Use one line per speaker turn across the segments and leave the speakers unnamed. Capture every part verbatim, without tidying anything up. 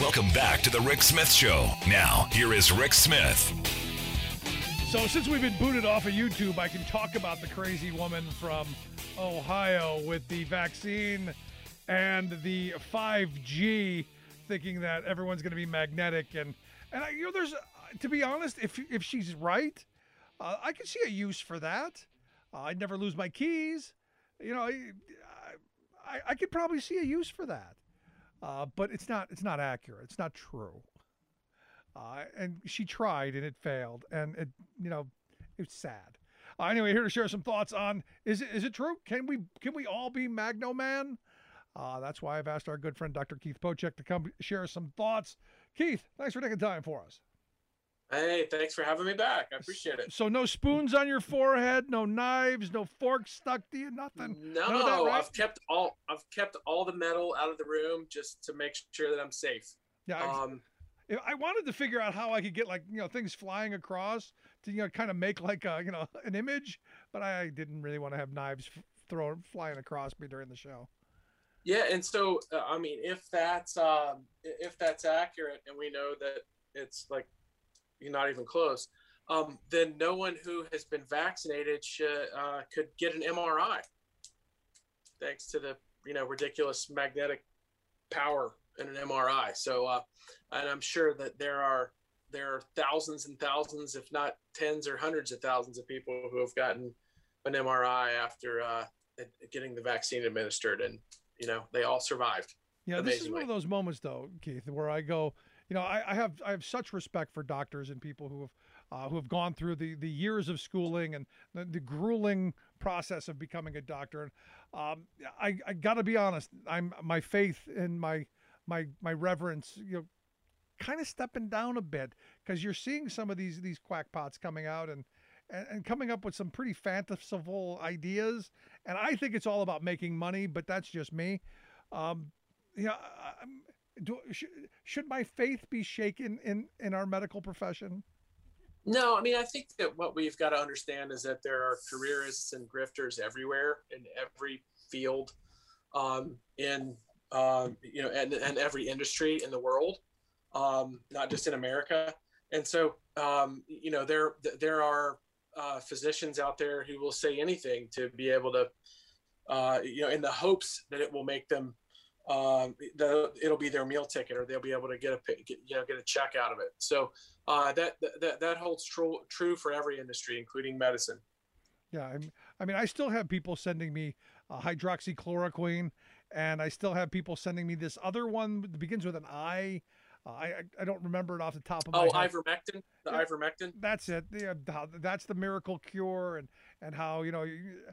Welcome back to the Rick Smith Show. Now, here is Rick Smith.
So since we've been booted off of YouTube, I can talk about the crazy woman from Ohio with the vaccine and the five G, thinking that everyone's going to be magnetic. And, and I, you know, there's, to be honest, if if she's right, uh, I can see a use for that. Uh, I'd never lose my keys. You know, I, I, I could probably see a use for that. Uh, but it's not it's not accurate. It's not true. Uh, and she tried and it failed. And, it, you know, it's sad. Uh, anyway, here to share some thoughts on, is it, is it true? Can we can we all be Magno Man? Uh, that's why I've asked our good friend Doctor Keith Pochek to come share some thoughts. Keith, thanks for taking time for us.
Hey, thanks for having me back. I appreciate it.
So no spoons on your forehead, no knives, no forks stuck to you, nothing.
No,
None of that, right?
I've kept all I've kept all the metal out of the room just to make sure that I'm safe.
Yeah.
Um,
I, I wanted to figure out how I could get, like, you know, things flying across to, you know, kind of make like a, you know, an image, but I didn't really want to have knives f- throw flying across me during the show.
yeah, and so uh, I mean, if that's um, if that's accurate, and we know that it's like you're not even close, um, then no one who has been vaccinated should uh, could get an M R I, thanks to the you know ridiculous magnetic power in an M R I. So, uh, and I'm sure that there are there are thousands and thousands, if not tens or hundreds of thousands of people who have gotten an M R I after uh, getting the vaccine administered, and you know they all survived.
Yeah, this is one of those moments, though, Keith, where I go, you know, I, I have I have such respect for doctors and people who have uh, who have gone through the, the years of schooling and the, the grueling process of becoming a doctor. And um, I I got to be honest, I'm my faith and my my my reverence, you know, kind of stepping down a bit, because you're seeing some of these these quackpots coming out and, and and coming up with some pretty fanciful ideas. And I think it's all about making money, but that's just me. Um, Yeah, um, do, should, should my faith be shaken in, in our medical profession?
No, I mean, I think that what we've got to understand is that there are careerists and grifters everywhere in every field, um, in um, you know, and, and every industry in the world, um, not just in America. And so, um, you know, there there are uh, physicians out there who will say anything to be able to, uh, you know, in the hopes that it will make them. Um, the, it'll be their meal ticket, or they'll be able to get a get, you know get a check out of it. So uh, that that that holds true true for every industry, including medicine.
Yeah, I'm, I mean, I still have people sending me uh, hydroxychloroquine, and I still have people sending me this other one that begins with an I. Uh, I I don't remember it off the top of my
oh,
head.
ivermectin. The
yeah,
ivermectin.
That's it. Yeah, that's the miracle cure, and and how you know.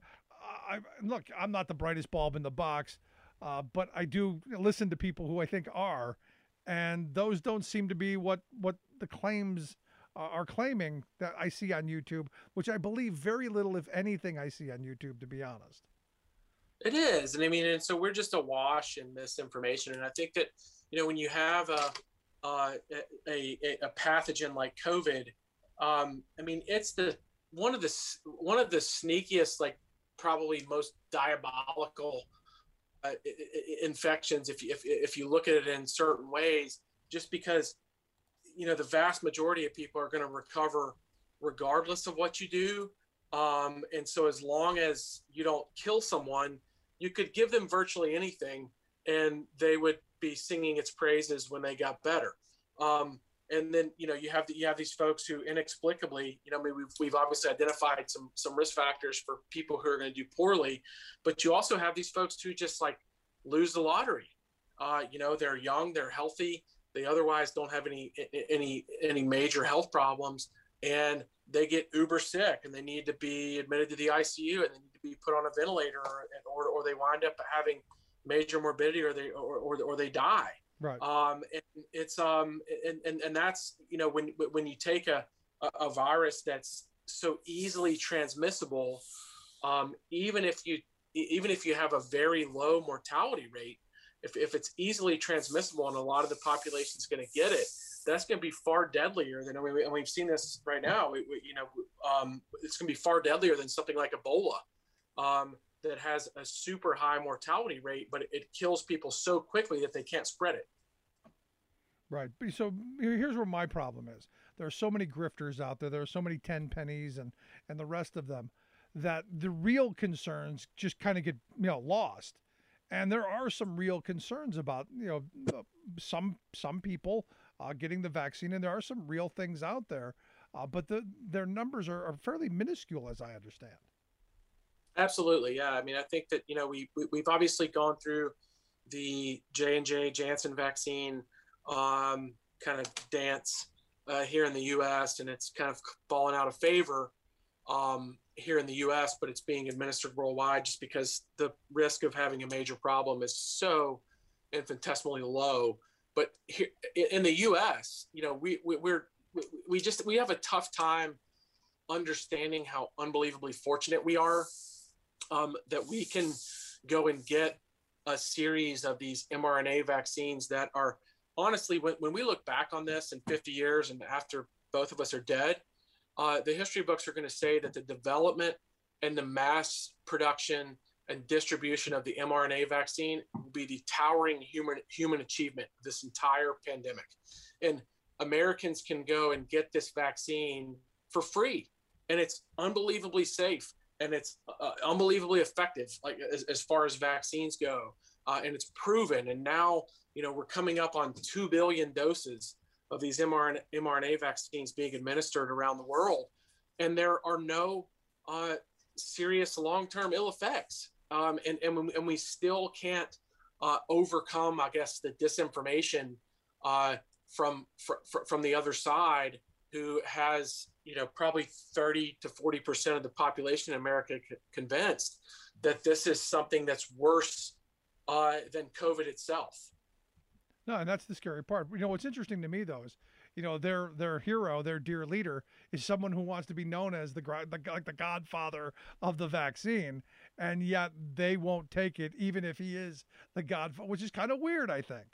I, look, I'm not the brightest bulb in the box. Uh, but I do listen to people who I think are, and those don't seem to be what, what the claims uh, are claiming that I see on YouTube, which I believe very little, if anything, I see on YouTube, to be honest.
It is. And I mean, and so we're just awash in misinformation. And I think that, you know, when you have a, uh, a, a pathogen like COVID, um, I mean, it's the, one of the, one of the sneakiest, like probably most diabolical Uh, infections, if you if, if you look at it in certain ways, just because you know the vast majority of people are going to recover regardless of what you do, um, and so as long as you don't kill someone, you could give them virtually anything, and they would be singing its praises when they got better. Um, and then you know you have the, you have these folks who inexplicably, you know, I mean, we've we've obviously identified some some risk factors for people who are going to do poorly, but you also have these folks who just like lose the lottery. Uh, you know, they're young, they're healthy, they otherwise don't have any any any major health problems, and they get uber sick and they need to be admitted to the I C U and they need to be put on a ventilator, or or, or they wind up having major morbidity, or they or or, or they die.
Right.
Um, and it's um, and, and and that's you know when when you take a a virus that's so easily transmissible, um, even if you even if you have a very low mortality rate, if if it's easily transmissible and a lot of the population is going to get it, that's going to be far deadlier than, and we've seen this right now. We, we, you know, um, it's going to be far deadlier than something like Ebola. Um, that has a super high mortality rate, but it kills people so quickly that they can't spread it.
Right. But so here's where my problem is. There are so many grifters out there. There are so many ten pennies and and the rest of them that the real concerns just kind of get, you know, lost. And there are some real concerns about, you know, uh, some some people uh, getting the vaccine, and there are some real things out there, uh, but the their numbers are, are fairly minuscule, as I understand.
Absolutely, yeah. I mean, I think that you know we, we we've obviously gone through the J and J Janssen vaccine um, kind of dance uh, here in the U S, and it's kind of fallen out of favor um, here in the U S, but it's being administered worldwide just because the risk of having a major problem is so infinitesimally low. But here in the U S, you know, we, we we're we just we have a tough time understanding how unbelievably fortunate we are um, that we can go and get a series of these mRNA vaccines that are honestly, when, when we look back on this in fifty years and after both of us are dead, uh, the history books are going to say that the development and the mass production and distribution of the mRNA vaccine will be the towering human human achievement of this entire pandemic. And Americans can go and get this vaccine for free, and it's unbelievably safe, and it's uh, unbelievably effective, like as, as far as vaccines go, uh, and it's proven. And now, you know, we're coming up on two billion doses of these mRNA, mRNA vaccines being administered around the world, and there are no uh, serious long-term ill effects. Um, and, and, we, and we still can't uh, overcome, I guess, the disinformation uh, from fr- fr- from the other side, who has, you know, probably thirty to forty percent of the population in America c- convinced that this is something that's worse uh, than COVID itself.
No, and that's the scary part. You know, what's interesting to me though is, you know, their their hero, their dear leader, is someone who wants to be known as the, the like the godfather of the vaccine, and yet they won't take it, even if he is the godfather, which is kind of weird, I think.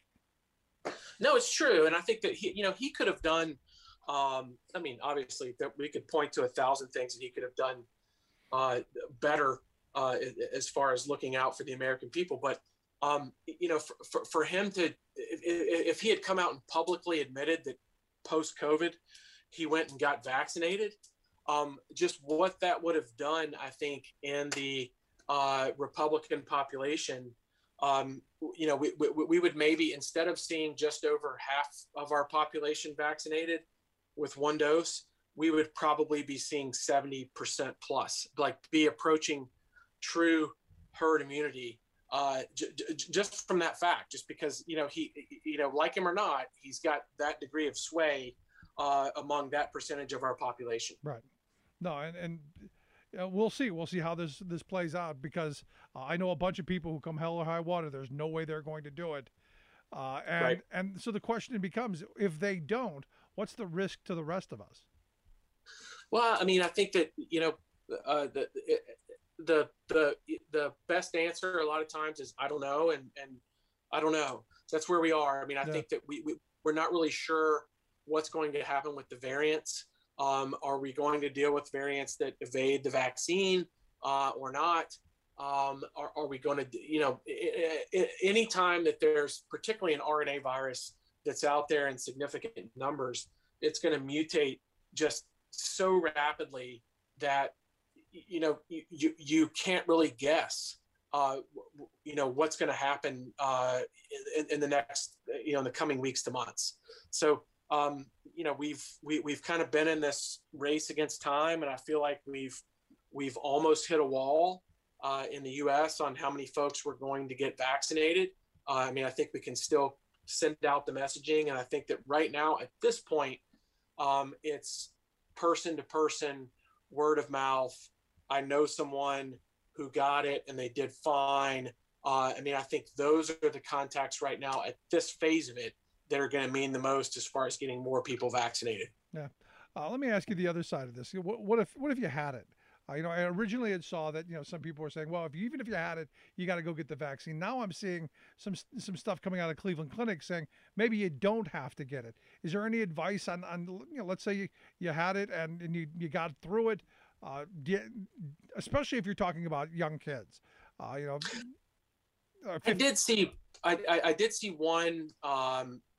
No, it's true, and I think that he, you know, he could have done. Um, I mean, obviously, that we could point to a thousand things that he could have done uh, better uh, as far as looking out for the American people. But um, you know, for, for, for him to, if, if he had come out and publicly admitted that post-COVID he went and got vaccinated, um, just what that would have done, I think, in the uh, Republican population. Um, you know, we, we, we would maybe, instead of seeing just over half of our population vaccinated with one dose, we would probably be seeing seventy percent plus, like be approaching true herd immunity, uh, j- j- just from that fact, just because, you know, he, you know, like him or not, he's got that degree of sway uh, among that percentage of our population.
Right. No, and, and uh, we'll see. We'll see how this, this plays out, because uh, I know a bunch of people who come hell or high water, there's no way they're going to do it. Uh, and,
right.
and so the question becomes, if they don't, what's the risk to the rest of us?
Well, I mean, I think that, you know, uh, the, the, the, the best answer a lot of times is, I don't know. And, and I don't know. So that's where we are. I mean, I yeah. think that we, we, we're not really sure what's going to happen with the variants. Um, are we going to deal with variants that evade the vaccine uh, or not? Um, are, are we going to, you know, any time that there's particularly an R N A virus that's out there in significant numbers, it's going to mutate just so rapidly that, you know, you, you can't really guess, uh, you know, what's going to happen uh, in, in the next, you know, in the coming weeks to months. So, um, you know, we've, we, we've kind of been in this race against time, and I feel like we've, we've almost hit a wall uh, in the U S on how many folks we're going to get vaccinated. Uh, I mean, I think we can still send out the messaging. And I think that right now at this point, um, it's person to person, word of mouth. I know someone who got it and they did fine. Uh, I mean, I think those are the contacts right now at this phase of it that are going to mean the most as far as getting more people vaccinated.
Yeah. Uh, let me ask you the other side of this. What, what if, what if you had it? Uh, you know, I originally had saw that, you know, some people were saying, well, if you, even if you had it, you got to go get the vaccine. Now I'm seeing some some stuff coming out of Cleveland Clinic saying maybe you don't have to get it. Is there any advice on, on you know, let's say you, you had it and, and you, you got through it, uh, you, especially if you're talking about young kids, uh, you know.
Uh, I did see, I, I, I did see one, um,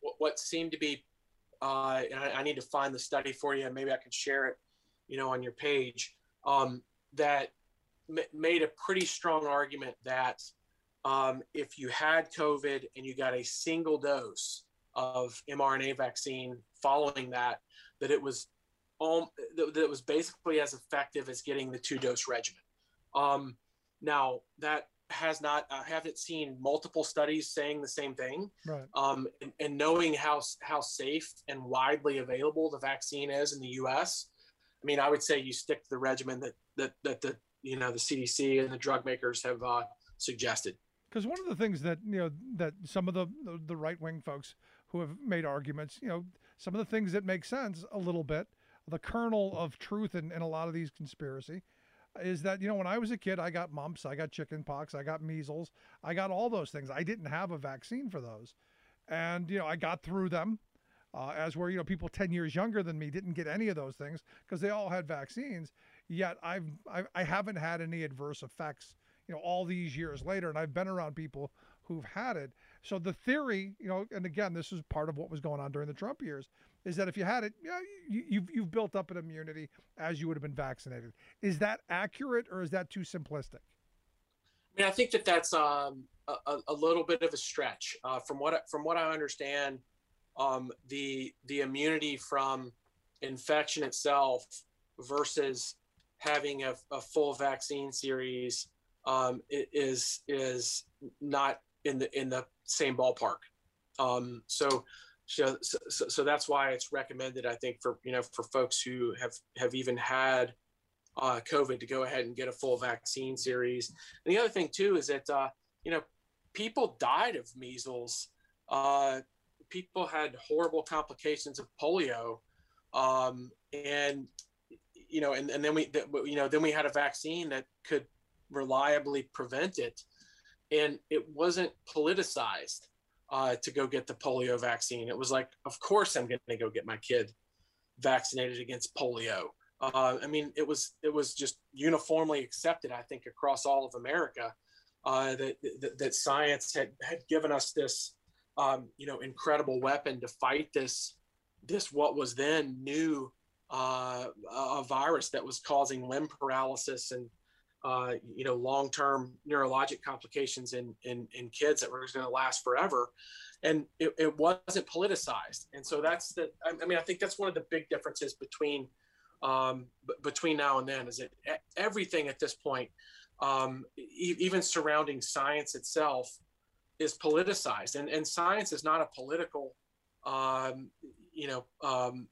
what, what seemed to be, uh, and I, I need to find the study for you, and maybe I can share it, you know, on your page, um, that m- made a pretty strong argument that um, if you had COVID and you got a single dose of mRNA vaccine following that, that it was um, that it was basically as effective as getting the two dose regimen. Um, now that has not, I haven't seen multiple studies saying the same thing.
Right.
Um, and, and knowing how, how safe and widely available the vaccine is in the U S, I mean, I would say you stick to the regimen that, that, that the, you know, the C D C and the drug makers have uh, suggested.
Because one of the things that, you know, that some of the, the, the right-wing folks who have made arguments, you know, some of the things that make sense a little bit, the kernel of truth in, in a lot of these conspiracy is that, you know, when I was a kid, I got mumps, I got chicken pox, I got measles, I got all those things. I didn't have a vaccine for those. And, you know, I got through them, uh, as where, you know, people ten years younger than me didn't get any of those things because they all had vaccines. Yet I've, I've, I haven't had any adverse effects, you know, all these years later. And I've been around people who've had it. So the theory, you know, and again, this is part of what was going on during the Trump years, is that if you had it, yeah, you, you've, you've built up an immunity as you would have been vaccinated. Is that accurate or is that too simplistic?
I mean, I think that that's um, a, a little bit of a stretch. Uh, from what from what I understand, um, the the immunity from infection itself versus having a, a full vaccine series um, is is not in the in the same ballpark. Um, so. So, so, so that's why it's recommended, I think, for, you know, for folks who have, have even had uh, COVID to go ahead and get a full vaccine series. And the other thing, too, is that, uh, you know, people died of measles. Uh, people had horrible complications of polio. Um, and, you know, and, and then we, you know, then we had a vaccine that could reliably prevent it. And it wasn't politicized. Uh, to go get the polio vaccine. It was like, of course I'm going to go get my kid vaccinated against polio. Uh, I mean, it was it was just uniformly accepted, I think, across all of America, uh, that, that that science had had given us this, um, you know, incredible weapon to fight this this what was then new uh, a virus that was causing limb paralysis and Uh, you know, long-term neurologic complications in, in, in kids that were going to last forever. And it, it wasn't politicized. And so that's the, I mean, I think that's one of the big differences between, um, b- between now and then is that everything at this point, um, e- even surrounding science itself is politicized, and, and science is not a political, um, you know, um,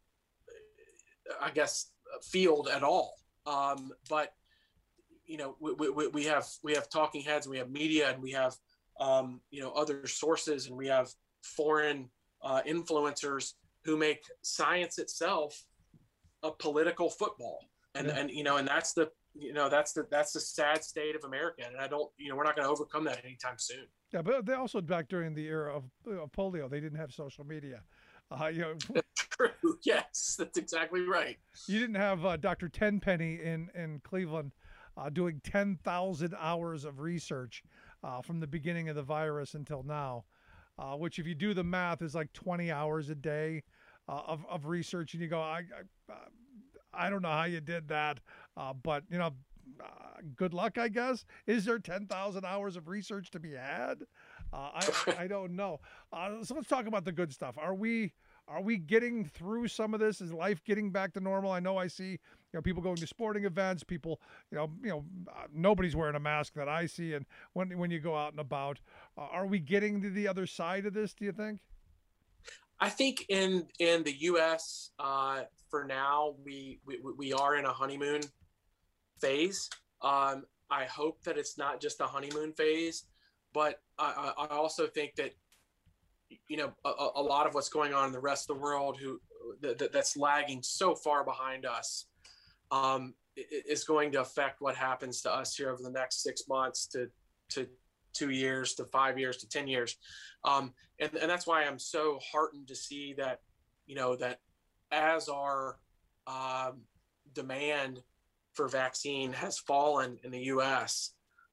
I guess field at all. Um, but you know, we, we, we have we have talking heads, and we have media, and we have um, you know, other sources, and we have foreign uh, influencers who make science itself a political football, and yeah. and you know, and that's the you know that's the that's the sad state of America, and I don't you know we're not going to overcome that anytime soon.
Yeah, but they also, back during the era of, of polio, they didn't have social media. Uh, you know,
true. Yes, that's exactly right.
You didn't have uh, Doctor Tenpenny in in Cleveland. Uh, doing ten thousand hours of research uh, from the beginning of the virus until now, uh, which if you do the math is like twenty hours a day uh, of, of research. And you go, I, I, I don't know how you did that, uh, but, you know, uh, good luck, I guess. Is there ten thousand hours of research to be had? Uh, I, I don't know. Uh, so let's talk about the good stuff. Are we... Are we getting through some of this? Is life getting back to normal? I know I see, you know, people going to sporting events, people, you know, you know, uh, nobody's wearing a mask that I see. And when, when you go out and about, uh, are we getting to the other side of this, do you think?
I think in, in the U S uh, for now, we, we, we are in a honeymoon phase. Um, I hope that it's not just a honeymoon phase, but I, I also think that, you know, a, a lot of what's going on in the rest of the world who that, that's lagging so far behind us um, is going to affect what happens to us here over the next six months to, to two years, to five years, to ten years. Um, and, and that's why I'm so heartened to see that, you know, that as our um, demand for vaccine has fallen in the U S,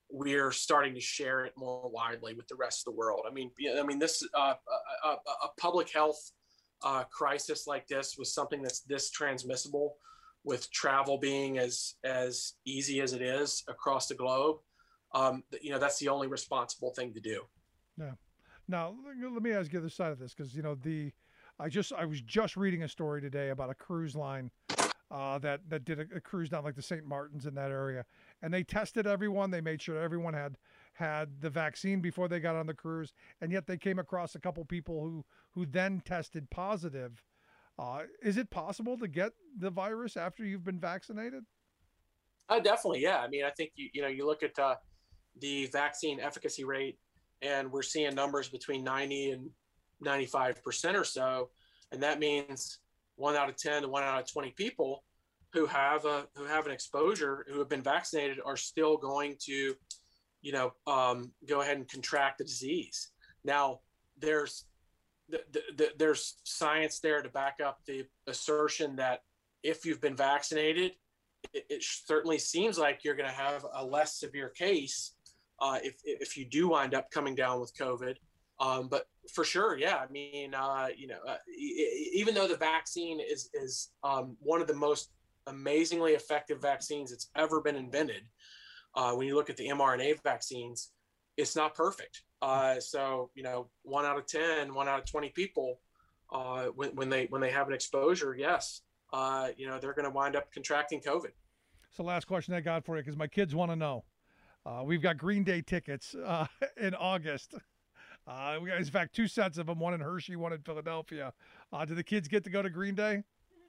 we're starting to share it more widely with the rest of the world. I mean, I mean, this uh, a, a, a public health uh, crisis like this was something that's this transmissible, with travel being as as easy as it is across the globe. Um, you know, that's the only responsible thing to do.
Yeah. Now, let me ask you the other side of this, because you know the, I just I was just reading a story today about a cruise line uh, that that did a, a cruise down like the Saint Martins in that area, and they tested everyone. They made sure everyone had had the vaccine before they got on the cruise, and yet they came across a couple people who who then tested positive. Uh, is it possible to get the virus after you've been vaccinated?
Uh, definitely, yeah. I mean, I think you you know you look at uh, the vaccine efficacy rate, and we're seeing numbers between ninety and ninety-five percent or so, and that means one out of ten to one out of twenty people who have a who have an exposure, who have been vaccinated, are still going to, you know, um, go ahead and contract the disease. Now, there's the, the, the, there's science there to back up the assertion that if you've been vaccinated, it, it certainly seems like you're going to have a less severe case uh, if if you do wind up coming down with COVID. Um, but for sure, yeah, I mean, uh, you know, uh, e- even though the vaccine is is um, one of the most amazingly effective vaccines that's ever been invented, uh, when you look at the mRNA vaccines, it's not perfect. Uh, so, you know, one out of ten, one out of twenty people, uh, when, when they when they have an exposure, yes, uh, you know, they're going to wind up contracting COVID.
So last question I got for you, because my kids want to know. Uh, we've got Green Day tickets uh, in August. Uh, we got, in fact, two sets of them, one in Hershey, one in Philadelphia. Uh, do the kids get to go to Green Day?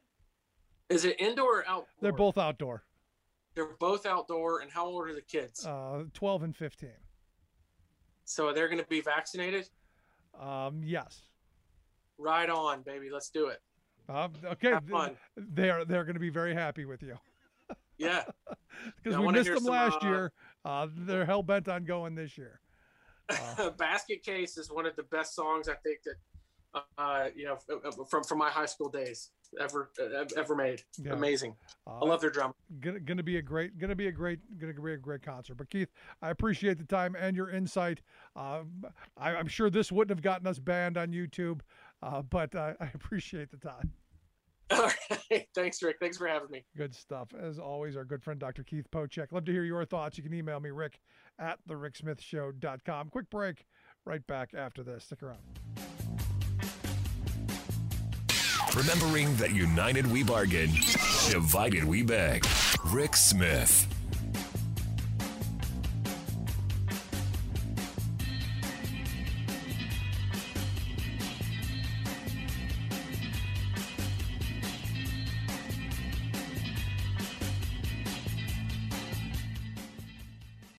Is it indoor or outdoor?
They're both outdoor.
They're both outdoor. And how old are the kids?
Uh, twelve and fifteen.
So they're going to be vaccinated?
Um, yes.
Right on, baby. Let's do it.
Uh, okay.
Have fun.
They are, they're going to be very happy with you.
Yeah.
Because we missed them some, last uh, year. Uh, they're hell-bent on going this year.
Uh, Basket Case is one of the best songs, I think, that, uh, you know, from, from my high school days ever ever made. Yeah. Amazing. Uh, I love their drum.
Gonna, gonna be a great, gonna be a great, gonna be a great concert. But Keith, I appreciate the time and your insight. Uh, I, I'm sure this wouldn't have gotten us banned on YouTube, uh, but uh, I appreciate the time.
All right. Thanks, Rick. Thanks for having me.
Good stuff. As always, our good friend, Doctor Keith Pochek. Love to hear your thoughts. You can email me, Rick at the rick smith show dot com. Quick break. Right back after this. Stick around.
Remembering that united we bargain, divided we beg. Rick Smith.